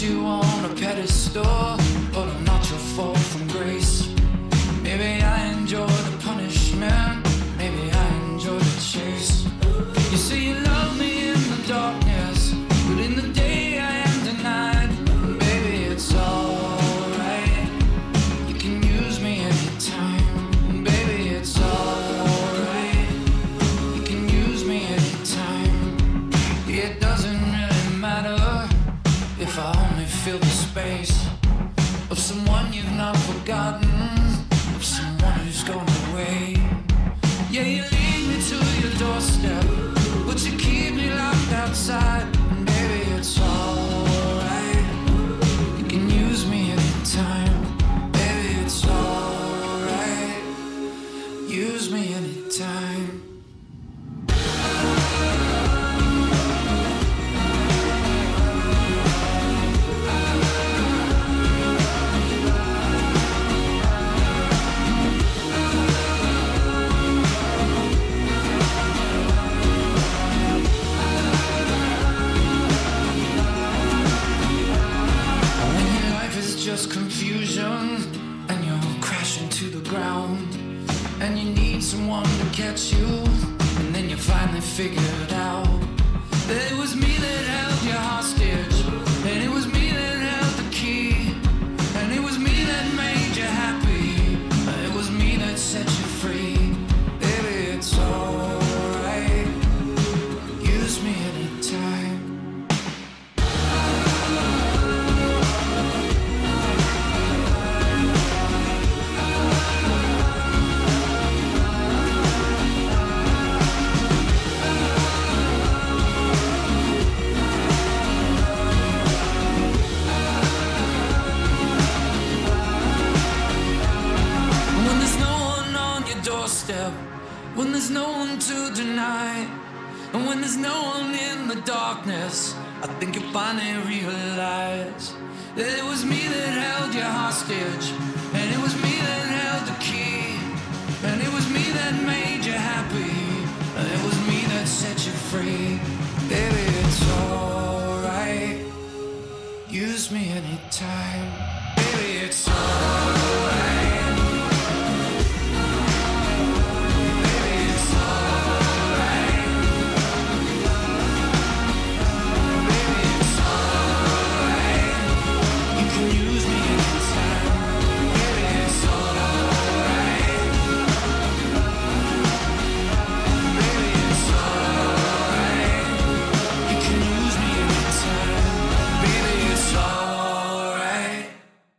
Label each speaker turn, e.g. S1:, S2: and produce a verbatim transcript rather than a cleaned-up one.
S1: you on a pedestal, but I'm not your fall from grace. Maybe I enjoy the punishment, maybe I enjoy the chase. You say you love me in the darkness, but in the day I am denied. Baby, it's alright, you can use me anytime. Baby, it's alright, you can use me anytime. It doesn't really matter if I only feel the space of someone you've not forgotten, of someone who's gone away. Yeah, you lead me to your doorstep, but you keep me locked outside. And baby, it's alright, you can use me anytime. Baby, it's alright, use me anytime. Just confusion, and you're crashing to the ground, and you need someone to catch you, and then you finally figure it out that it was me that held you hostage, and it was me that held the key, and it was me that made you happy, and it was me that set you free. Baby, it's alright, use me anytime. When there's no one to deny, and when there's no one in the darkness, I think you finally realize that it was me that held you hostage, and it was me that held the key, and it was me that made you happy, and it was me that set you free. Baby, it's alright, use me anytime.